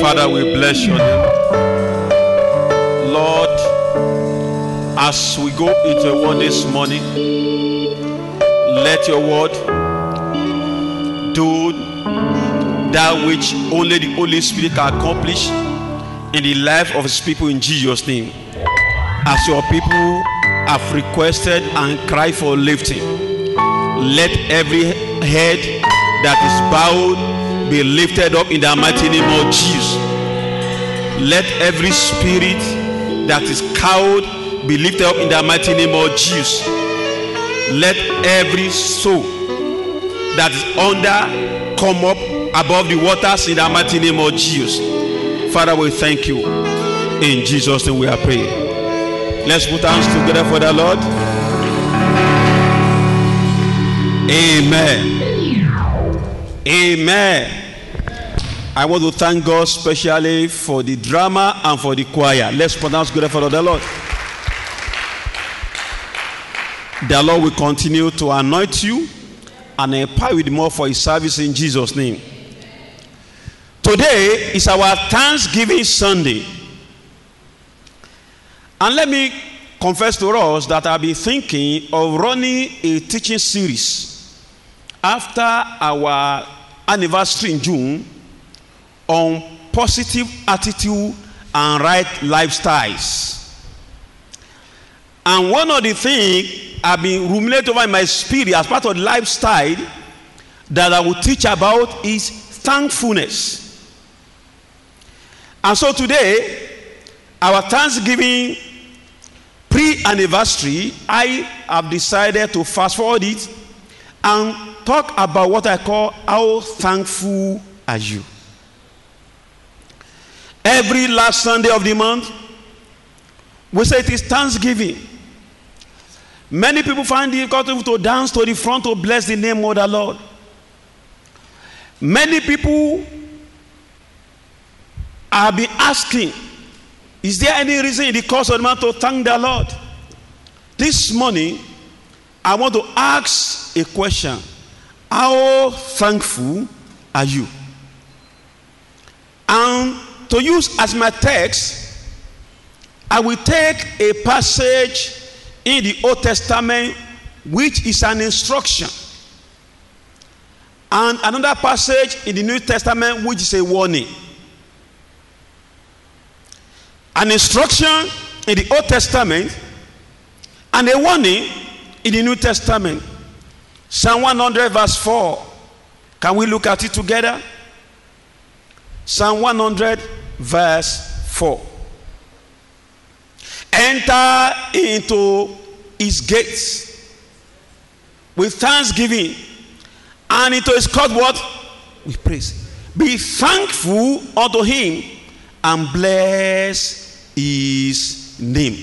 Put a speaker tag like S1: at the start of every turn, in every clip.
S1: Father, we bless your name. Lord, as we go into your word this morning, let your word do that which only the Holy Spirit can accomplish in the life of his people in Jesus' name. As your people have requested and cried for lifting, let every head that is bowed be lifted up in the mighty name of Jesus. Let every spirit that is cowed be lifted up in the mighty name of Jesus. Let every soul that is under come up above the waters in the mighty name of Jesus. Father, we thank you. In Jesus' name we are praying. Let's put hands together for the Lord. Amen. Amen. I want to thank God specially for the drama and for the choir. Let's put hands together for the Lord. The Lord will continue to anoint you and empower you more for his service in Jesus' name. Today is our Thanksgiving Sunday. And let me confess to us that I've been thinking of running a teaching series after our anniversary in June on positive attitude and right lifestyles. And one of the things I've been ruminating over in my spirit as part of the lifestyle that I will teach about is thankfulness. And so today, our Thanksgiving pre-anniversary, I have decided to fast forward it and talk about what I call how thankful are you. Every last Sunday of the month, we say it is Thanksgiving. Many people find it difficult to dance to the front to bless the name of the Lord. Many people have been asking, is there any reason in the course of the month to thank the Lord? This morning, I want to ask a question. How thankful are you? And to use as my text, I will take a passage in the Old Testament which is an instruction, and another passage in the New Testament which is a warning. An instruction in the Old Testament and a warning in the New Testament. Psalm 100 verse 4. Can we look at it together? Psalm 100 verse 4. Enter into his gates with thanksgiving, and into his court what? With praise. Be thankful unto him and bless his name.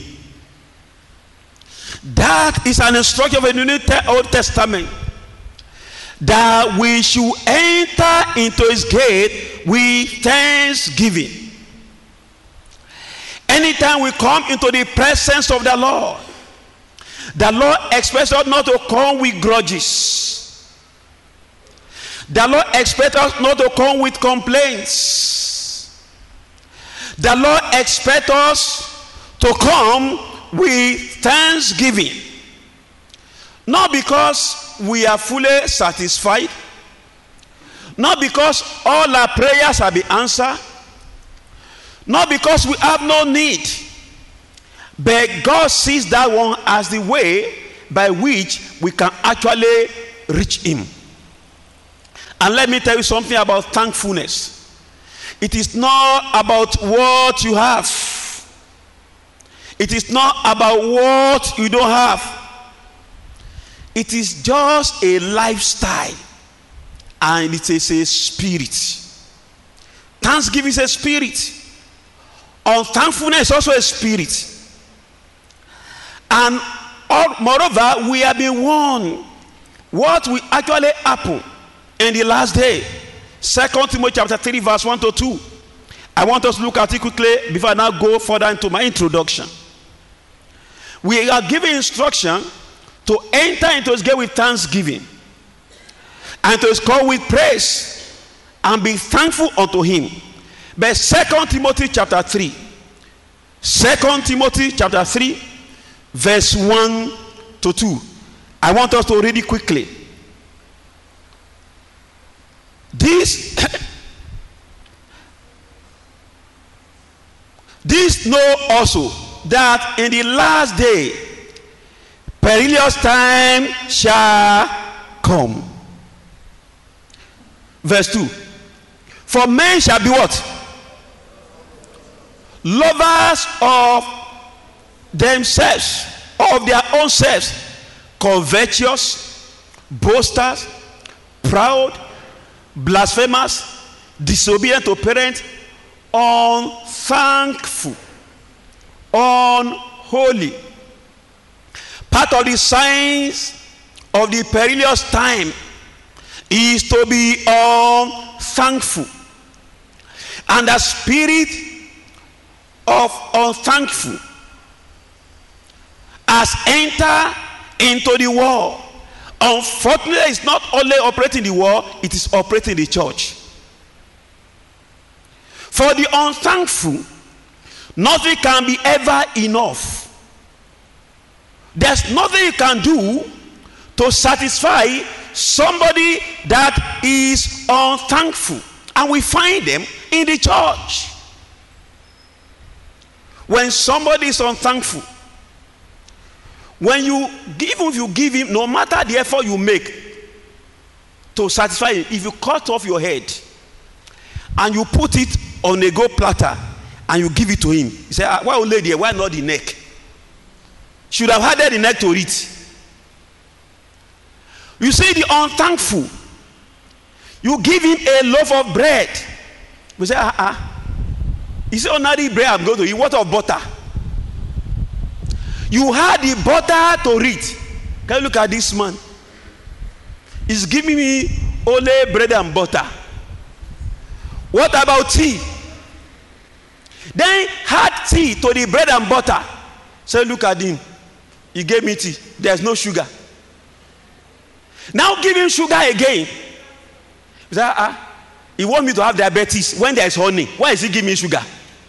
S1: That is an instruction of the New Old Testament, that we should enter into his gate with thanksgiving. Anytime we come into the presence of the Lord expects us not to come with grudges. The Lord expects us not to come with complaints. The Lord expects us to come with thanksgiving. Not because we are fully satisfied, not because all our prayers have been answered, not because we have no need, but God sees that one as the way by which we can actually reach him. And let me tell you something about thankfulness. It is not about what you have. It is not about what you don't have. It is just a lifestyle, and it is a spirit. Thanksgiving is a spirit. Unthankfulness is also a spirit. And moreover, we have been warned what will actually happen in the last day. 2 Timothy chapter 3 verse 1 to 2. I want us to look at it quickly before I now go further into my introduction. We are given instruction to enter into his gate with thanksgiving, and to his court with praise, and be thankful unto him. But 2 Timothy chapter 3. 2 Timothy chapter 3, verse 1 to 2. I want us to read it quickly. This know also, that in the last day perilous time shall come. Verse 2. For men shall be what? Lovers of themselves, of their own selves, covetous, boasters, proud, blasphemers, disobedient to parents, unthankful, unholy. Part of the signs of the perilous time is to be unthankful. And the spirit of unthankful has entered into the world. Unfortunately, it's not only operating the world, it is operating the church. For the unthankful, nothing can be ever enough. There's nothing you can do to satisfy somebody that is unthankful. And we find them in the church. When somebody is unthankful, when even if you give him, no matter the effort you make to satisfy him, if you cut off your head and you put it on a gold platter and you give it to him, you say, why only there, why not the neck? Should have had the neck to eat. You see, the unthankful, you give him a loaf of bread, you say, he said, ordinary bread I'm going to eat. What of butter? You had the butter to eat. Can you look at this man? He's giving me only bread and butter. What about tea? Then had tea to the bread and butter. So look at him. He gave me tea. There's no sugar. Now give him sugar again. He said, he wants me to have diabetes when there's honey. Why is he giving me sugar?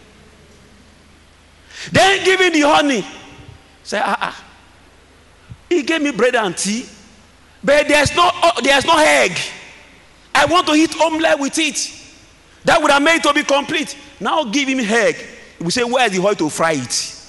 S1: Then give him the honey. Say, he gave me bread and tea, but there's no egg. I want to eat omelette with it. That would have made it to be complete. Now give him egg. We say, where is the oil to fry it?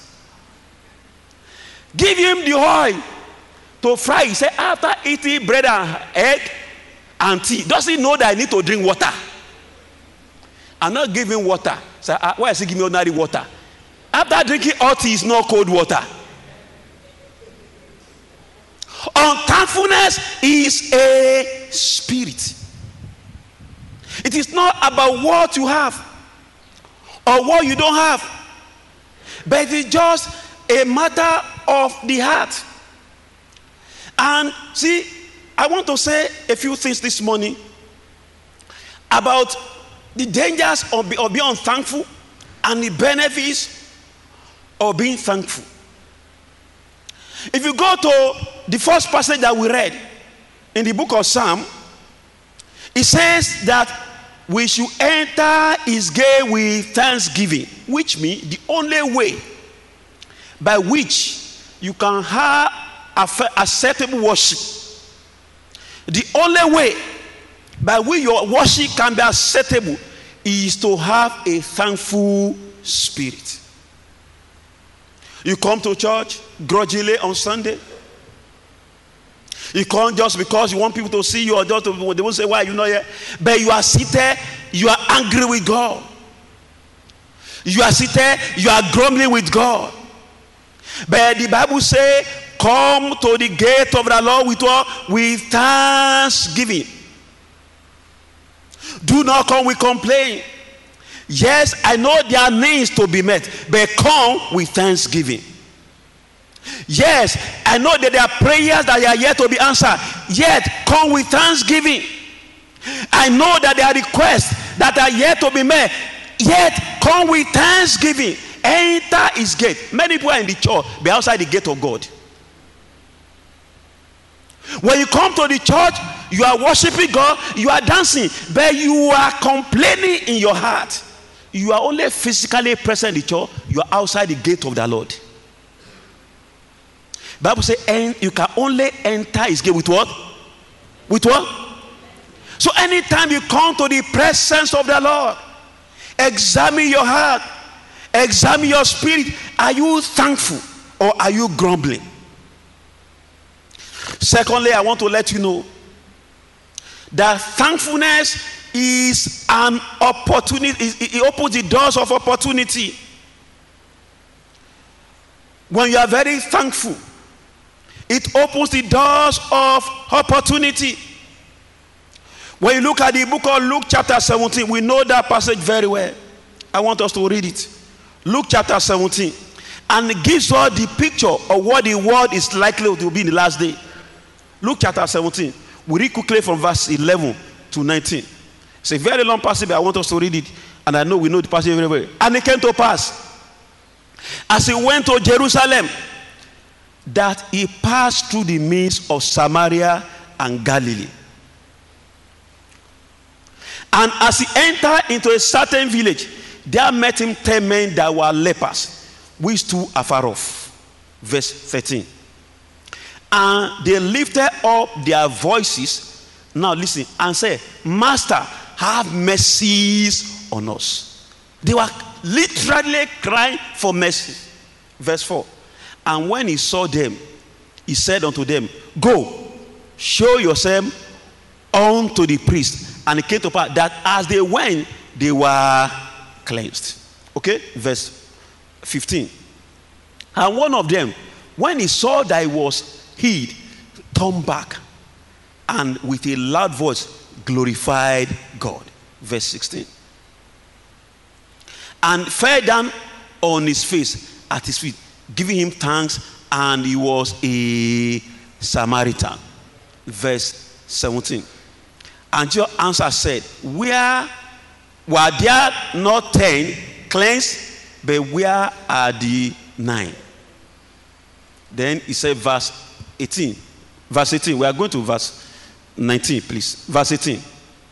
S1: Give him the oil to fry. He said, after eating bread and egg and tea, does he know that I need to drink water? I'm not giving water. Say, why is he giving me ordinary water? After drinking hot tea, is not cold water. Unthankfulness is a spirit. It is not about what you have or what you don't have, but it is just a matter of the heart. And see, I want to say a few things this morning about the dangers of being unthankful and the benefits of being thankful. If you go to the first passage that we read in the book of Psalm, it says that we should enter his gate with thanksgiving, which means the only way by which you can have acceptable worship, the only way by which your worship can be acceptable is to have a thankful spirit. You come to church grudgingly on Sunday. You come just because you want people to see you, or just they won't say, why are you not here? But you are seated, you are angry with God. You are seated, you are grumbling with God. But the Bible says, come to the gate of the Lord with what? With thanksgiving. Do not come with complaint. Yes, I know there are needs to be met, but come with thanksgiving. Yes, I know that there are prayers that are yet to be answered, yet come with thanksgiving. I know that there are requests that are yet to be met, yet come with thanksgiving. Enter his gate. Many people are in the church, but outside the gate of God. When you come to the church, you are worshiping God, you are dancing, but you are complaining in your heart. You are only physically present in the church. You are outside the gate of the Lord. Bible says, and you can only enter his gate with what? With what? So anytime you come to the presence of the Lord, examine your heart, examine your spirit. Are you thankful or are you grumbling? Secondly, I want to let you know that thankfulness is an opportunity. It opens the doors of opportunity. When you are very thankful, it opens the doors of opportunity. When you look at the book of Luke chapter 17, we know that passage very well. I want us to read it. Luke chapter 17. And it gives us the picture of what the world is likely to be in the last day. Luke chapter 17. We read quickly from verse 11 to 19. It's a very long passage, but I want us to read it. And I know we know the passage very well. And it came to pass, as he went to Jerusalem, that he passed through the midst of Samaria and Galilee. And as he entered into a certain village, there met him 10 men that were lepers, which stood afar off. Verse 13. And they lifted up their voices, now listen, and said, Master, have mercy on us. They were literally crying for mercy. Verse 4. And when he saw them, he said unto them, Go, show yourself unto the priest. And it came to pass that as they went, they were cleansed. Okay, verse 15. And one of them, when he saw that he was healed, turned back and with a loud voice glorified God. Verse 16. And fell down on his face at his feet, giving him thanks, and he was a Samaritan. Verse 17. And your answer said, where were there not 10 cleansed, but where are the 9? Then he said, verse 18. Verse 18. We are going to verse 19, please. Verse 18.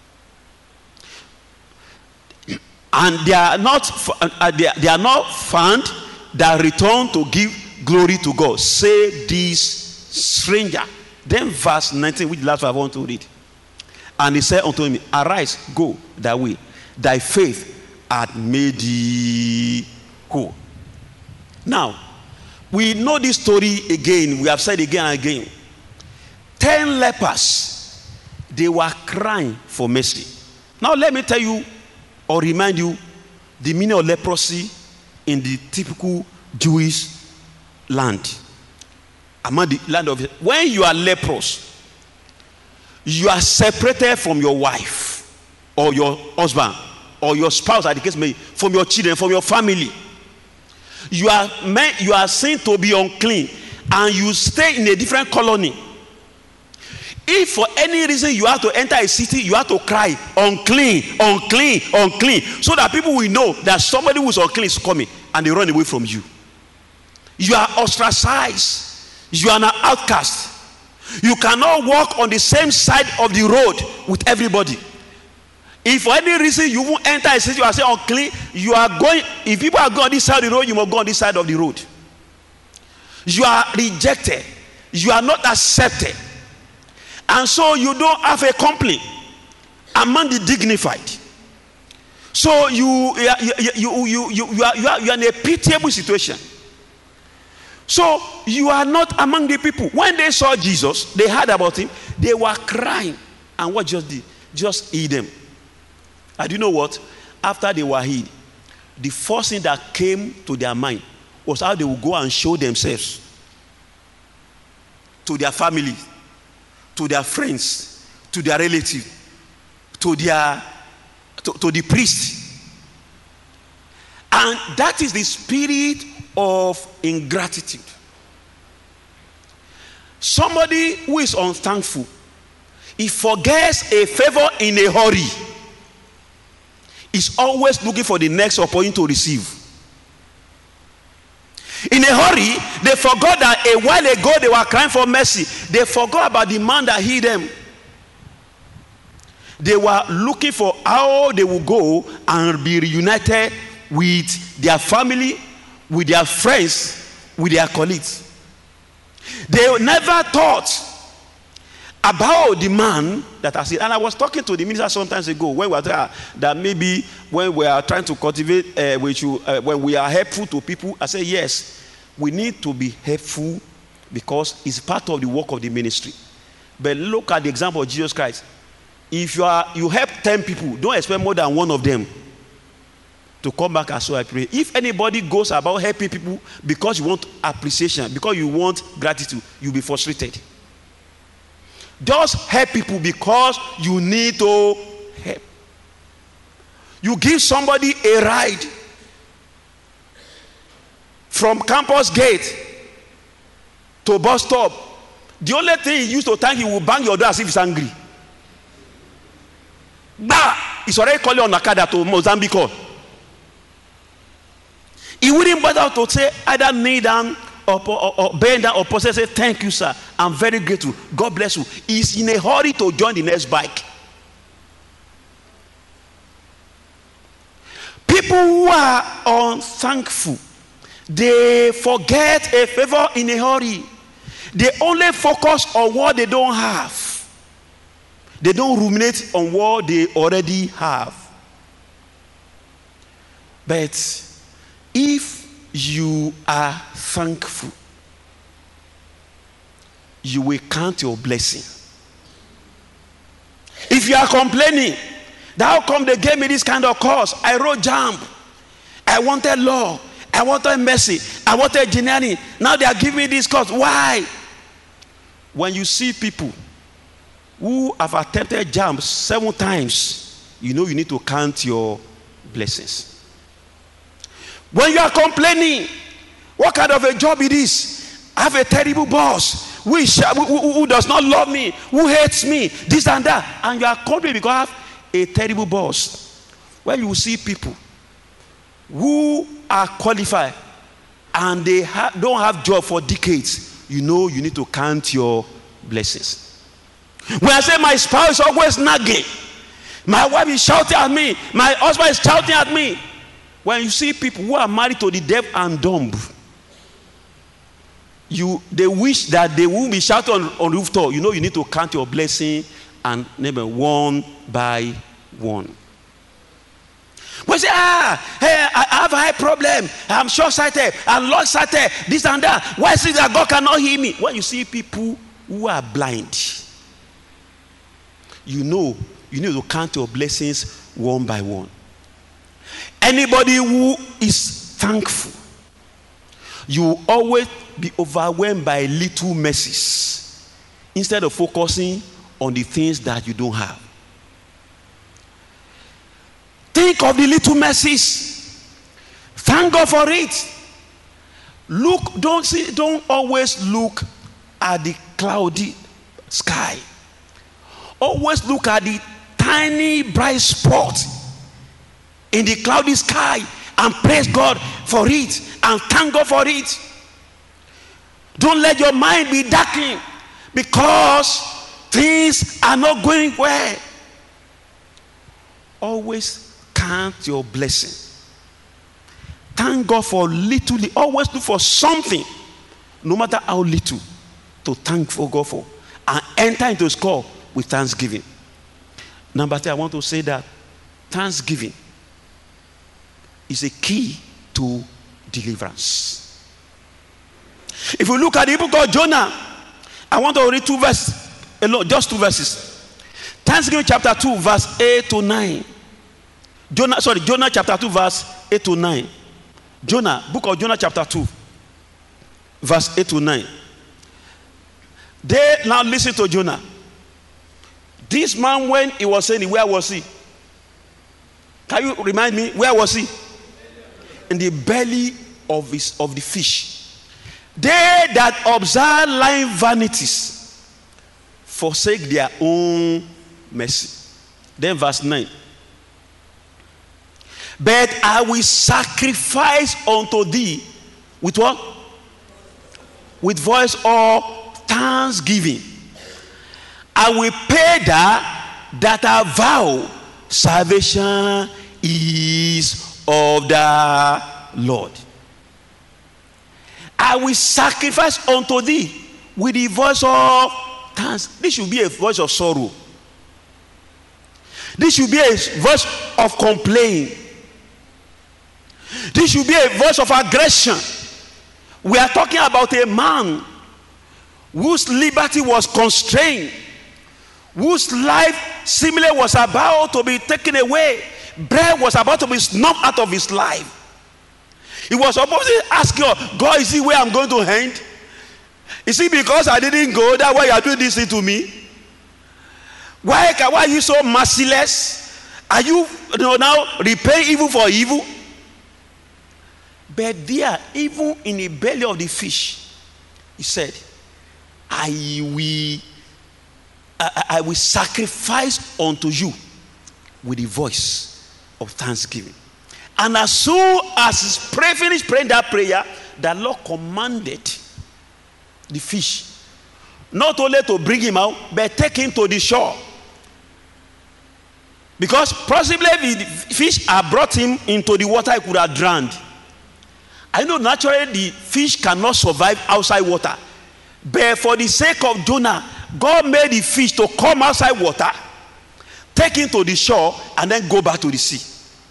S1: And they are not found that return to give glory to God, save this stranger. Then verse 19, which last I want to read. And he said unto him, Arise, go thy way. Thy faith hath made thee whole. Now, we know this story again. We have said again and again. 10 lepers, they were crying for mercy. Now let me tell you or remind you the meaning of leprosy in the typical Jewish land. Among the land of, when you are leprous, you are separated from your wife or your husband or your spouse, as the case may be, from your children, from your family. You are seen to be unclean, and you stay in a different colony. If for any reason you have to enter a city, you have to cry, unclean, unclean, unclean, so that people will know that somebody who is unclean is coming, and they run away from you. You are ostracized. You are an outcast. You cannot walk on the same side of the road with everybody. If for any reason you won't enter a city, you are saying unclean, you are going, if people are going on this side of the road, you must go on this side of the road. You are rejected. You are not accepted. And so you don't have a complaint among the dignified. So you are in a pitiable situation. So you are not among the people. When they saw Jesus, they heard about him, they were crying. And what just did? Just healed them. And you know what? After they were healed, the first thing that came to their mind was how they would go and show themselves to their family, to their friends, to their relatives, to the priest. And that is the spirit of ingratitude. Somebody who is unthankful, he forgets a favor in a hurry, is always looking for the next opportunity to receive. In a hurry, they forgot that a while ago they were crying for mercy. They forgot about the man that healed them. They were looking for how they would go and be reunited with their family, with their friends, with their colleagues. They never thought about the man that has it. And I was talking to the minister sometimes ago when we were talking that maybe when we are trying to cultivate, when we are helpful to people, I say yes, we need to be helpful because it's part of the work of the ministry. But look at the example of Jesus Christ. If you help 10 people, don't expect more than one of them to come back and so I pray. If anybody goes about helping people because you want appreciation, because you want gratitude, you'll be frustrated. Just help people because you need to help. You give somebody a ride from campus gate to bus stop. The only thing he used to thank you will bang your door as if he's angry. Bah! He's already calling on Nakada to Mozambique. He wouldn't bother to say either kneel down or bend down or possess, say thank you sir, I'm very grateful, God bless you. He's in a hurry to join the next bike. People who are unthankful, they forget a favor in a hurry. They only focus on what they don't have. They don't ruminate on what they already have. But if you are thankful, you will count your blessing. If you are complaining, how come they gave me this kind of course? I wrote JAMB. I wanted law. I wanted mercy. I wanted engineering. Now they are giving me this course. Why? When you see people who have attempted JAMB 7 times, you know you need to count your blessings. When you are complaining, what kind of a job it is? I have a terrible boss who does not love me, who hates me, this and that. And you are complaining because I have a terrible boss. When you see people who are qualified and they don't have job for decades, you know you need to count your blessings. When I say my spouse is always nagging, my wife is shouting at me, my husband is shouting at me. When you see people who are married to the deaf and dumb, they wish that they will be shouting on rooftop. You know you need to count your blessing and name one by one. We say, hey, I have a high problem. I'm short-sighted. I'm long-sighted. This and that. Why is it that God cannot hear me? When you see people who are blind, you know you need to count your blessings one by one. Anybody who is thankful, you will always be overwhelmed by little mercies instead of focusing on the things that you don't have. Think of the little mercies. Thank God for it. Don't always look at the cloudy sky. Always look at the tiny bright spot in the cloudy sky and praise God for it and thank God for it. Don't let your mind be darkened because things are not going well. Always count your blessing. Thank God for little. Always look for something, no matter how little, to thank for God for, and enter into His call with thanksgiving. Number 3, I want to say that thanksgiving is a key to deliverance. If you look at the book of Jonah, I want to read 2 verses alone, just 2 verses. Thanksgiving chapter 2 verse 8 to 9. Jonah chapter 2 verse 8 to 9. Book of Jonah chapter 2 verse 8 to 9. They now listen to Jonah. This man, when he was saying, where was he? Can you remind me, where was he? In the belly of the fish. They that observe lying vanities forsake their own mercy. Then verse 9. But I will sacrifice unto thee with what? With voice of thanksgiving. I will pay that our vow salvation is of the Lord. I will sacrifice unto thee with the voice of thanks. This should be a voice of sorrow. This should be a voice of complaint. This should be a voice of aggression. We are talking about a man whose liberty was constrained, whose life seemingly was about to be taken away. Bread was about to be snuffed out of his life. He was supposed to ask God, is it where I'm going to end? Is it because I didn't go? That's why you are doing this thing to me? Why are you so merciless? Are you now repaying evil for evil? But there, even in the belly of the fish, he said, I will sacrifice unto you with the voice of thanksgiving. And as soon as he finished praying that prayer, the Lord commanded the fish not only to bring him out, but take him to the shore. Because possibly if the fish had brought him into the water, he could have drowned. I know naturally the fish cannot survive outside water. But for the sake of Jonah, God made the fish to come outside water, take him to the shore, and then go back to the sea.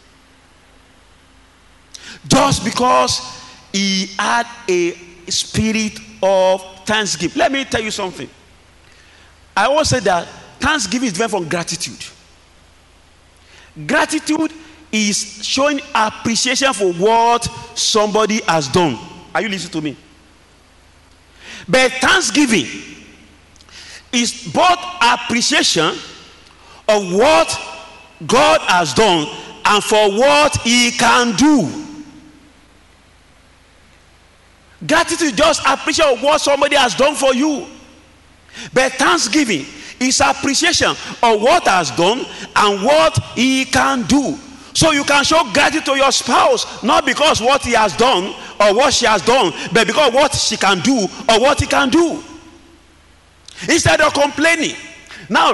S1: Just because he had a spirit of thanksgiving. Let me tell you something. I always say that thanksgiving is different from gratitude. Gratitude is showing appreciation for what somebody has done. Are you listening to me? But thanksgiving is both appreciation of what God has done and for what he can do. Gratitude is just appreciation of what somebody has done for you. But thanksgiving is appreciation of what has done and what he can do. So you can show gratitude to your spouse, not because what he has done or what she has done, but because what she can do or what he can do. Instead of complaining. Now,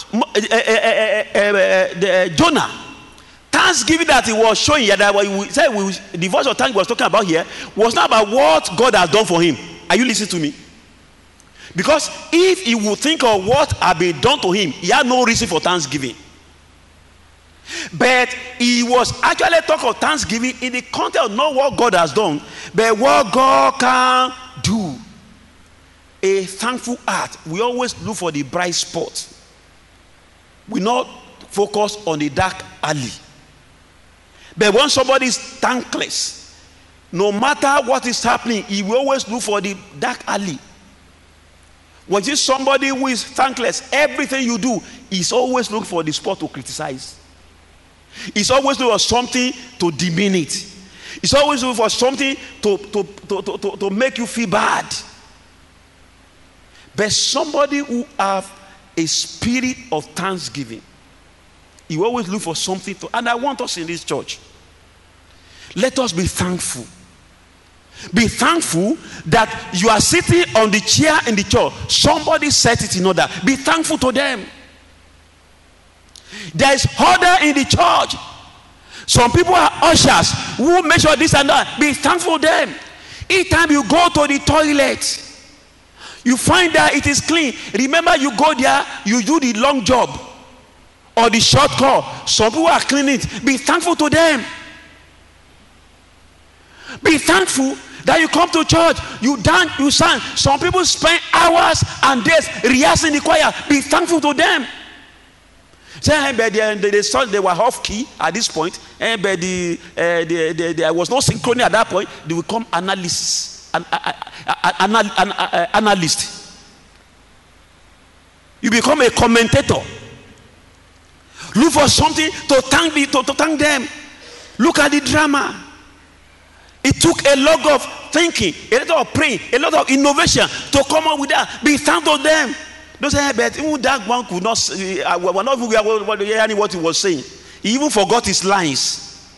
S1: Jonah, thanksgiving that he was showing here, that the voice of thanks he was talking about here, was not about what God has done for him. Are you listening to me? Because if he would think of what had been done to him, he had no reason for thanksgiving. But he was actually talking of thanksgiving in the context of not what God has done, but what God can do. A thankful heart, we always look for the bright spot. We not focus on the dark alley. But when somebody is thankless, no matter what is happening, he will always look for the dark alley. When you see somebody who is thankless, everything you do is always looking for the spot to criticize. It's always looking for something to demean it. It's always looking for something to make you feel bad. But somebody who have a spirit of thanksgiving, you always look for something to. And I want us in this church, let us be thankful. Be thankful that you are sitting on the chair in the church. Somebody set it in order. Be thankful to them. There is order in the church. Some people are ushers who make sure this and that. Be thankful to them. Each time you go to the toilet, you find that it is clean. Remember, you go there, you do the long job or the short call. Some people are cleaning it. Be thankful to them. Be thankful that you come to church, you dance, you sing. Some people spend hours and days rehearsing the choir. Be thankful to them. Say, but they were off key at this point, but there was no synchrony at that point. They will come analyst. You become a commentator. Look for something to thank them. Look at the drama. It took a lot of thinking, a lot of praying, a lot of innovation to come up with that. Be thankful to them. Don't say, but even that one could not. We're not even hearing what he was saying. He even forgot his lines.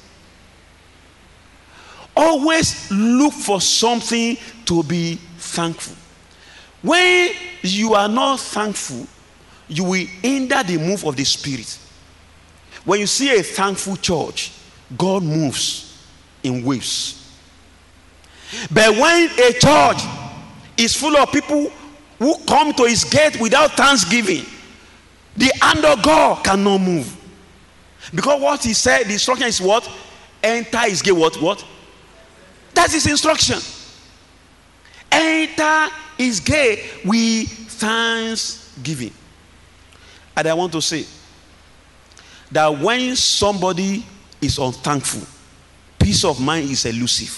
S1: Always look for something to be thankful. When you are not thankful, you will hinder the move of the Spirit. When you see a thankful church, God moves in waves. But when a church is full of people who come to his gate without thanksgiving, the hand of God cannot move. Because what he said, the instruction is what? Enter his gate, what? That's his instruction. Enter his gate with thanksgiving. And I want to say that when somebody is unthankful, peace of mind is elusive.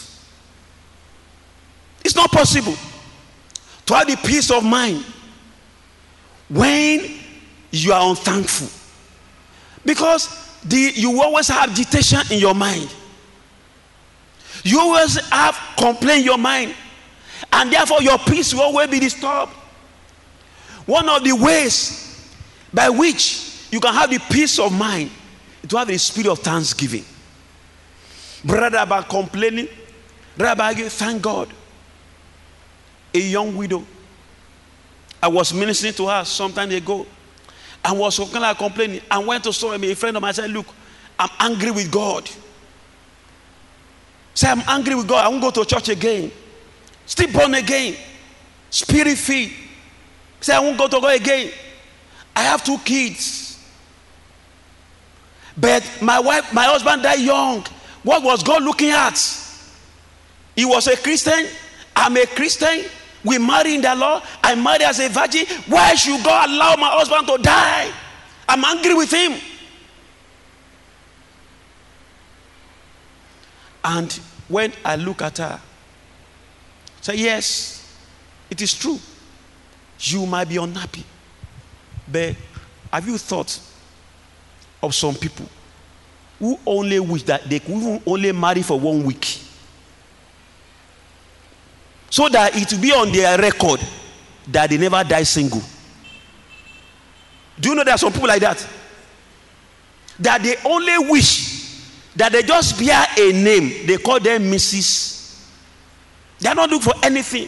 S1: It's not possible to have the peace of mind when you are unthankful, because you always have agitation in your mind. You always have complaint in your mind, and therefore your peace will always be disturbed. One of the ways by which you can have the peace of mind is to have the spirit of thanksgiving. Rather about complaining, rather about thank God. A young widow, I was ministering to her some time ago, and was kind of complaining, and went to a friend of mine. I said, look, I'm angry with God. Say, I'm angry with God. I won't go to church again. Still born again, spirit filled. Say, I won't go to God again. I have 2 kids, but my husband died young. What was God looking at? He was a Christian. I'm a Christian. We marry in the law. I married as a virgin. Why should God allow my husband to die? I'm angry with him. And when I look at her, say, yes, it is true. You might be unhappy. But have you thought of some people who only wish that they could only marry for 1 week, so that it will be on their record that they never die single? Do you know there are some people like that? That they only wish that they just bear a name. They call them Mrs. They are not looking for anything.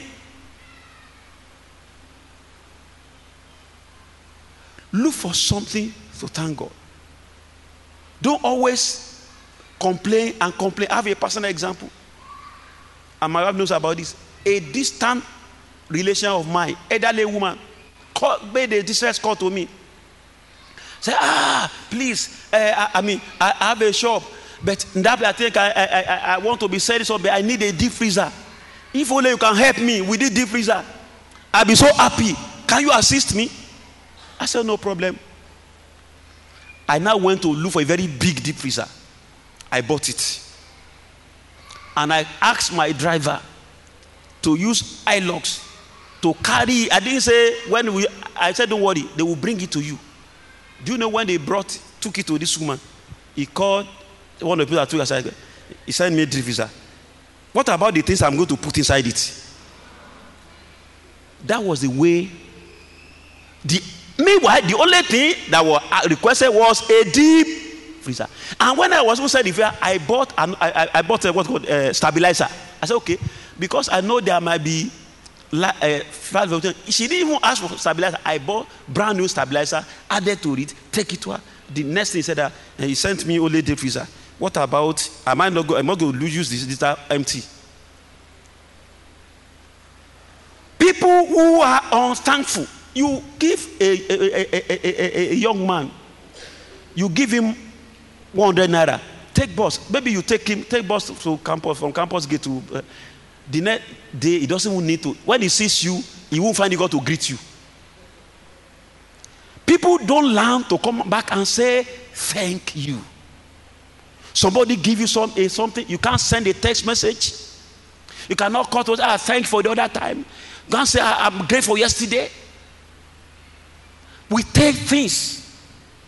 S1: Look for something to thank God. Don't always complain and complain. I have a personal example, and my wife knows about this. A distant relation of mine, elderly woman, made a distress call to me. Say, please, I have a shop, but in that I think I want to be serious, but I need a deep freezer. If only you can help me with this deep freezer, I'll be so happy. Can you assist me? I said, no problem. I now went to look for a very big deep freezer. I bought it. And I asked my driver to use iLocks to carry. I didn't say I said, don't worry, they will bring it to you. Do you know when they took it to this woman? He called one of the people that took it aside. He sent me a deep freezer. What about the things I'm going to put inside it? That was the way. Meanwhile, the only thing that was requested was a deep freezer. And when I was inside the freezer, I bought what's called stabilizer. I said, okay, because I know there might be she didn't even ask for stabilizer. I bought brand new stabilizer, added to it, take it to her. The next thing he said that he sent me only deep freezer. What about? I'm not going to use this empty. People who are unthankful. You give a young man, you give him 100 naira. Take bus. Maybe you take bus to campus, from campus gate to the next day. He doesn't even need to. When he sees you, he won't find he got to greet you. People don't learn to come back and say thank you. Somebody give you something, you can't send a text message. You cannot call to say, thank you for the other time. You can't say, I'm grateful yesterday. We take things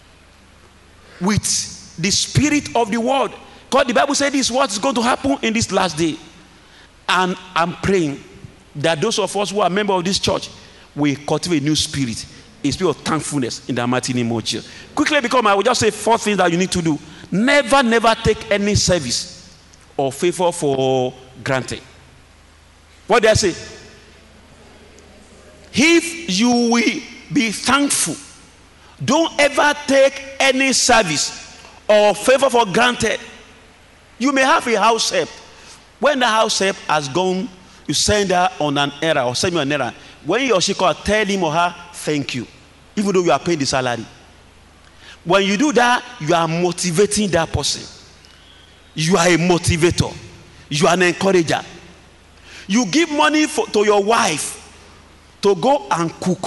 S1: with the spirit of the world. God, the Bible said this is what's going to happen in this last day. And I'm praying that those of us who are members of this church will cultivate a new spirit, a spirit of thankfulness in the mighty name of Jesus. Quickly, because I will just say 4 things that you need to do. Never take any service or favor for granted. What did I say? If you will be thankful Don't ever take any service or favor for granted. You may have a house help. When the house help has gone, you send her on an errand or send me an errand. When he or she call, tell him or her, thank you, even though you are paying the salary. When you do that, you are motivating that person. You are a motivator. You are an encourager. You give money to your wife to go and cook.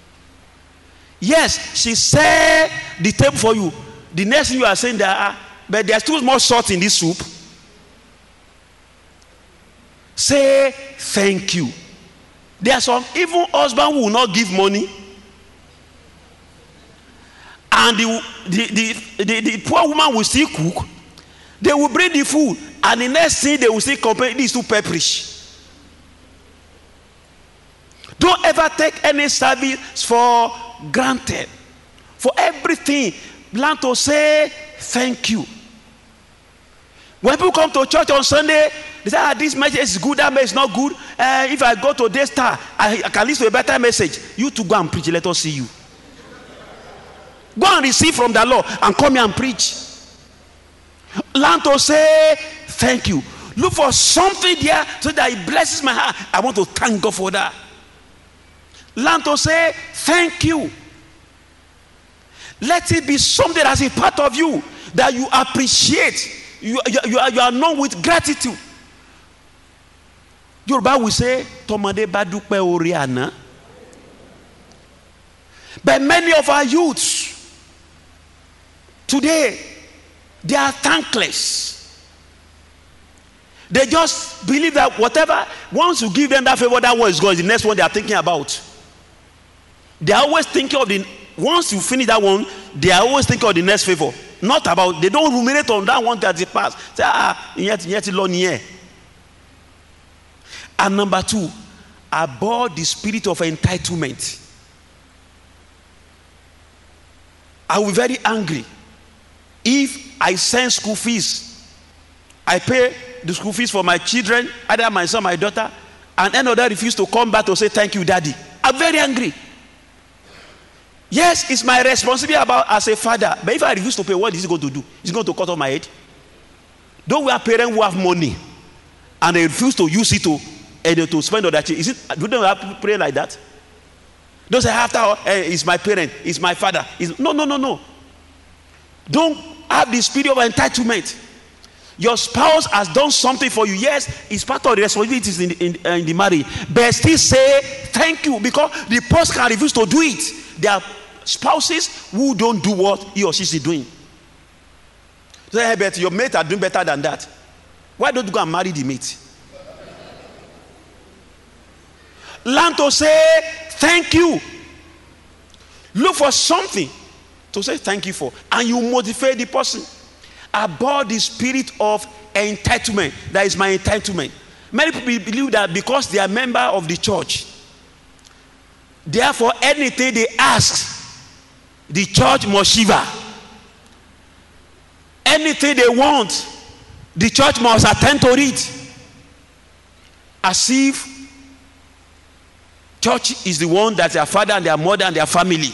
S1: Yes, she set the table for you. The next thing you are saying that, but there's too much salt in this soup. Say thank you. There are some even husbands who will not give money, and the poor woman will still cook. They will bring the food, and the next thing they will still complain, this is too pepperish. Don't ever take any service for granted. For everything, learn to say thank you. When people come to church on Sunday, they say, this message is good, that message is not good. If I go to Daystar, I can listen to a better message. You to go and preach, let us see you. Go and receive from the Lord and come here and preach. Learn to say thank you. Look for something there so that it blesses my heart. I want to thank God for that. Learn to say thank you. Let it be something that's a part of you that you appreciate. You are known with gratitude. Yoruba will say, Tomade badupe oriana. But many of our youths today, they are thankless. They just believe that whatever, once you give them that favor, that one is God, is the next one they are thinking about. They are always thinking of once you finish that one, they are always thinking of the next favor. Not about, they don't ruminate on that one that they pass. Say, yet alone here. And number 2, abhor the spirit of entitlement. I will be very angry if I send school fees. I pay the school fees for my children, either my son, my daughter, and another refuse to come back to say thank you, daddy. I'm very angry. Yes, it's my responsibility as a father. But if I refuse to pay, what is he going to do? He's going to cut off my head. Don't we have parents who have money and they refuse to use it to spend on that? Do they have to pray like that? Don't say after it's my parent, it's my father. No. Don't have the spirit of entitlement. Your spouse has done something for you. Yes, it's part of the responsibilities in the marriage. But still say thank you, because the person can refuse to do it. There are spouses who don't do what he or she is doing. Say, hey, but your mate are doing better than that. Why don't you go and marry the mate? Learn to say thank you. Look for something to say thank you for, and you motivate the person. Abhor the spirit of entitlement. That is my entitlement. Many people believe that because they are member of the church, therefore anything they ask, the church must shiver. Anything they want, the church must attend to it. As if church is the one that their father and their mother and their family.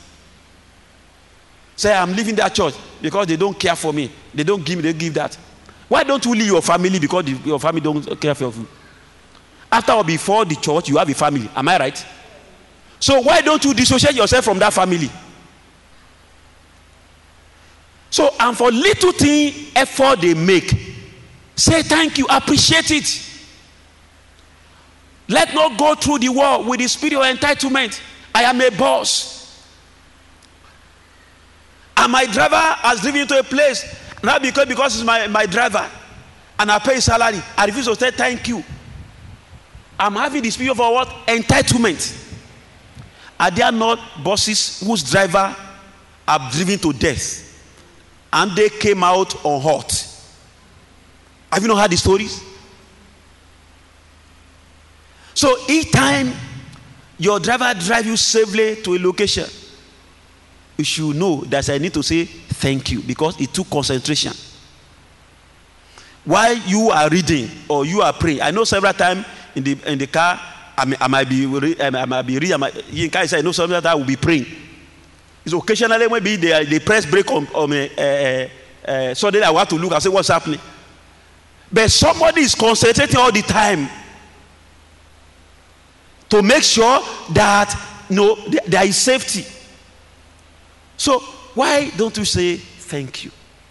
S1: Say, I'm leaving that church because they don't care for me. They don't give me, they give that. Why don't you leave your family because your family don't care for you? After or before the church, you have a family. Am I right? So why don't you dissociate yourself from that family? So, and for little thing effort they make, say thank you, appreciate it. Let not go through the world with the spirit of entitlement. I am a boss. And my driver has driven to a place, not because it's my driver, and I pay salary. I refuse to say thank you. I'm having the spirit of what? Entitlement. Are there not bosses whose driver have driven to death and they came out unhurt? Have you not heard the stories? So each time your driver drives you safely to a location, you should know that I need to say thank you, because it took concentration. While you are reading or you are praying, I know several times in the car, I might be reading. I know several times I will be praying. It's occasionally maybe they press break on so then I want to look and say what's happening. But somebody is concentrating all the time to make sure that there is safety. So why don't you say thank you?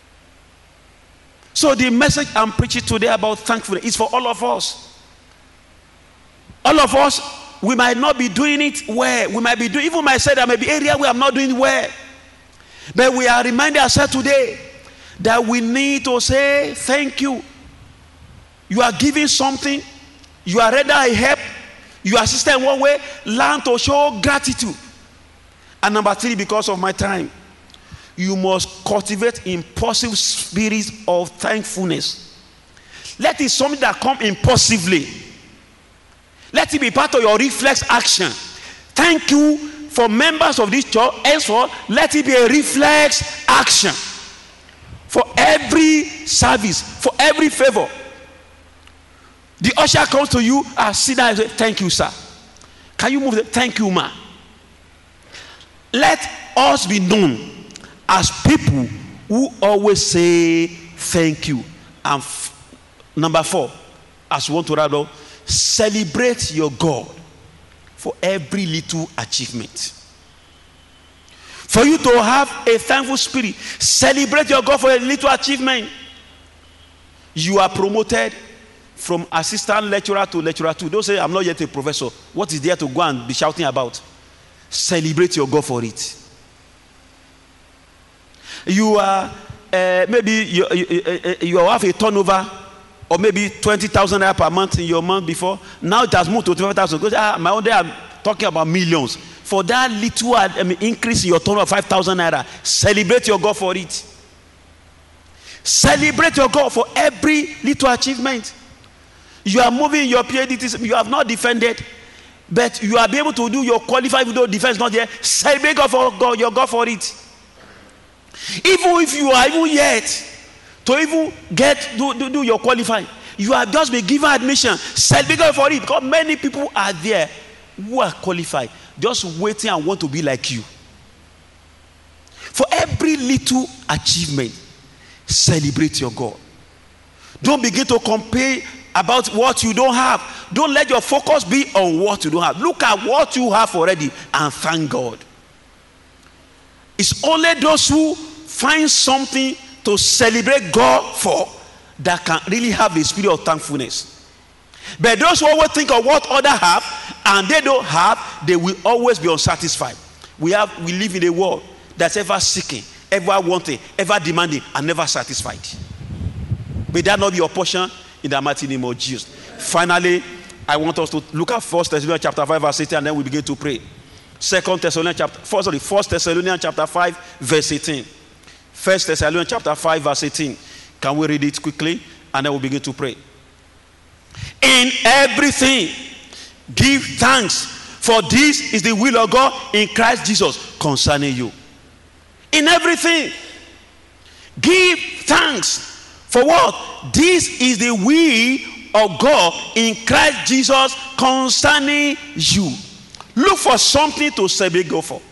S1: So the message I'm preaching today about thankfulness is for all of us. All of us, we might not be doing it well. We might be doing, even myself, there may be area where I'm not doing well. But we are reminding ourselves today that we need to say thank you. You are giving something, you are ready to help, you assist in one way, learn to show gratitude. And number 3, because of my time, you must cultivate impulsive spirits of thankfulness. Let it be something that comes impulsively. Let it be part of your reflex action. Thank you for members of this church. Henceforth, let it be a reflex action. For every service, for every favor. The usher comes to you, sit down and say, thank you, sir. Can you move the thank you, ma? Let us be known as people who always say thank you. And number 4, as we want to wrap up, celebrate your God for every little achievement. For you to have a thankful spirit, celebrate your God for a little achievement. You are promoted from assistant lecturer to lecturer 2. Don't say, I'm not yet a professor. What is there to go and be shouting about? Celebrate your God for it. You are maybe you have a turnover or maybe 20,000 naira per month in your month before. Now it has moved to 25,000. Because my own day I'm talking about millions. For that little increase in your turnover of 5,000 naira, celebrate your God for it. Celebrate your God for every little achievement. You are moving your PhD, you have not defended, but you are able to do your qualified with no defense not there. Celebrate God for God, your God for it. Even if you are even yet to even do your qualifying, you have just been given admission. Celebrate God for it, because many people are there who are qualified, just waiting and want to be like you. For every little achievement, celebrate your God. Don't begin to compare about what you don't have. Don't let your focus be on what you don't have. Look at what you have already and thank God. It's only those who find something to celebrate God for that can really have the spirit of thankfulness. But those who always think of what others have and they don't have, they will always be unsatisfied. We live in a world that's ever seeking, ever wanting, ever demanding, and never satisfied. May that not be your portion in the mighty name of Jesus. Finally, I want us to look at 1 Thessalonians chapter 5 verse 18, and then we begin to pray. 1 Thessalonians chapter 5 verse 18. 1 Thessalonians chapter 5 verse 18. Can we read it quickly? And then we'll begin to pray. In everything, give thanks, for this is the will of God in Christ Jesus concerning you. In everything, give thanks. For what? This is the will of God in Christ Jesus concerning you. Look for something to celebrate God for.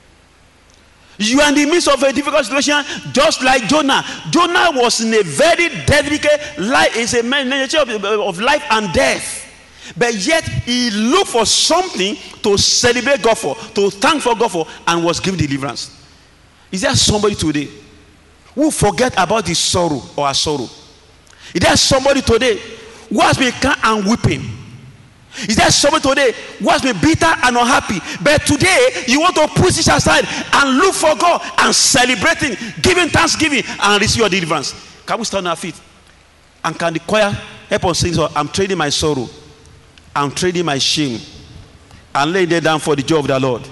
S1: You are in the midst of a difficult situation, just like Jonah. Jonah was in a very delicate life. It's a nature of life and death. But yet he looked for something to celebrate God for, to thank for God for, and was given deliverance. Is there somebody today who forget about his sorrow or her sorrow? Is there somebody today who has been crying and weeping? Is there somebody today who has been bitter and unhappy? But today you want to push this aside and look for God and celebrating, giving thanksgiving, and receive your deliverance. Can we stand on our feet? And can the choir help us sing? So I'm trading my sorrow, I'm trading my shame, and laying it down for the joy of the Lord.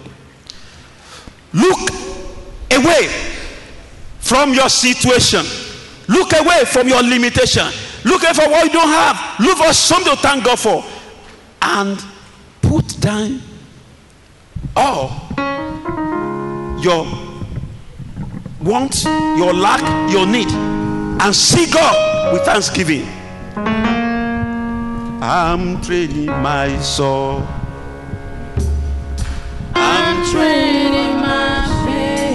S1: Look away from your situation. Look away from your limitation. Look away from what you don't have. Look for something to thank God for. And put down all your want, your lack, your need, and see God with thanksgiving. I'm trading my soul.
S2: I'm trading my faith.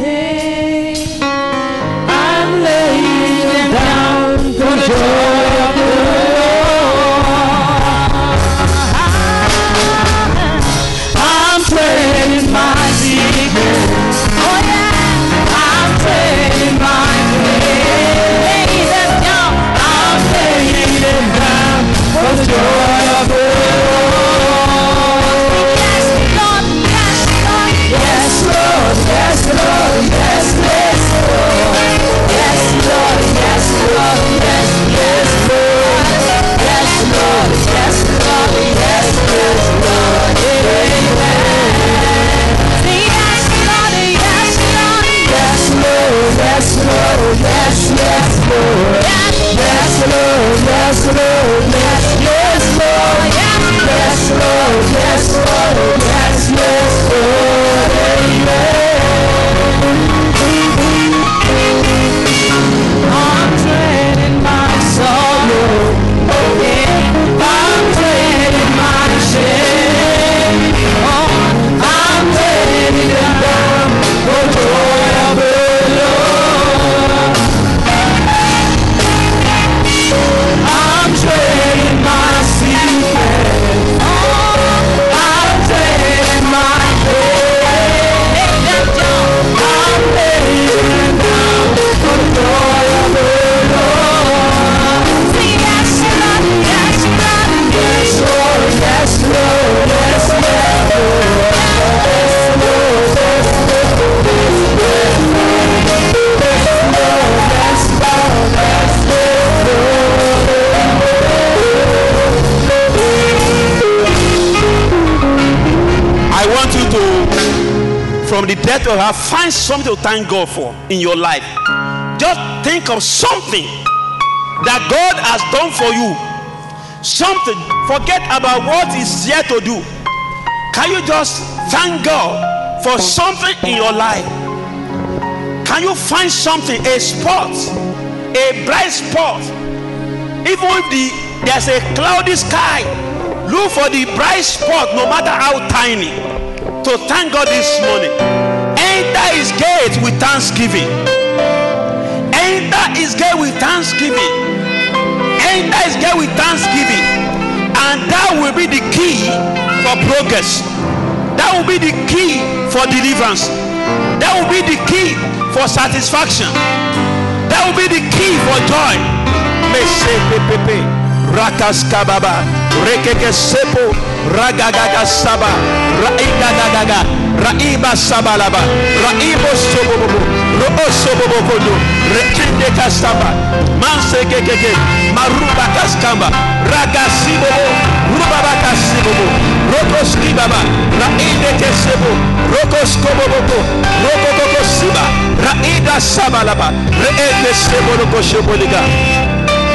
S2: Yes, Lord. Yes, yes, Lord. Yes, Lord. Yes, Lord. Yes, yes, Lord. I'm trading my sorrow. I'm trading my shame. I'm trading down for joy of the Lord. I'm trading my secret. I'm trading my pain. I'm laying down for the joy of the Lord. Sing yes, Lord, yes, Lord, yes, Lord, yes, Lord, yes, Lord,
S1: I want you to, from the depth of your heart, find something to thank God for in your life. Just think of something that God has done for you. Something. Forget about what is yet to do. Can you just thank God for something in your life? Can you find something, a spot, a bright spot? Even if there's a cloudy sky, look for the bright spot, no matter how tiny, to thank God this morning. Enter his gate with thanksgiving. Enter his gate with thanksgiving. Enter his gate with thanksgiving. And that will be the key for progress. That will be the key for deliverance. That will be the key for satisfaction. That will be the key for joy. Rakas kababa, rekeke sepo, ragagaga saba, raigagaga, raiba sabalaba, raibo sobobo, ro sobobo kodo, rekende kasaba, mansekeke, maruba kaskamba, ragasibo, rubaba kasibo, rokoski baba, raide kesebo, rokoskobobo, rokoko siba, raida sabalaba, reide sebo rokoshopoliga.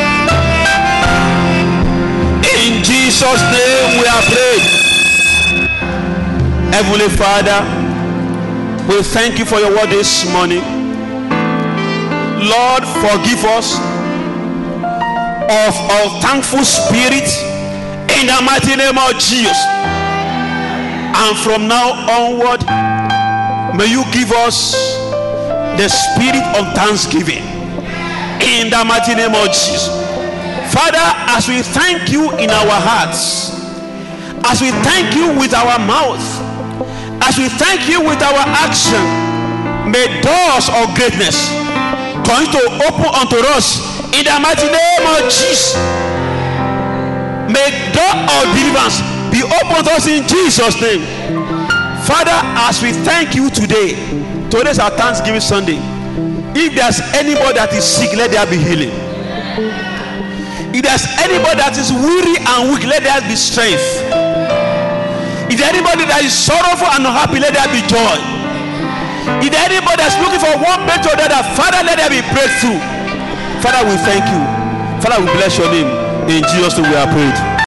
S1: In Jesus' name we are prayed. Heavenly Father, we thank you for your word this morning. Lord, forgive us of our thankful spirit in the mighty name of Jesus. And from now onward, may you give us the spirit of thanksgiving in the mighty name of Jesus. Father, as we thank you in our hearts, as we thank you with our mouth, as we thank you with our action, may doors of greatness continue to open unto us in the mighty name of Jesus. May door of deliverance be opened to us in Jesus' name. Father, as we thank you today, today's our Thanksgiving Sunday. If there's anybody that is sick, let there be healing. If there's anybody that is weary and weak, let there be strength. If there's anybody that is sorrowful and unhappy, let there be joy. If there's anybody that's looking for one better or the other, Father, let there be breakthrough. Father, we thank you. Father, we bless your name. In Jesus' name we are prayed.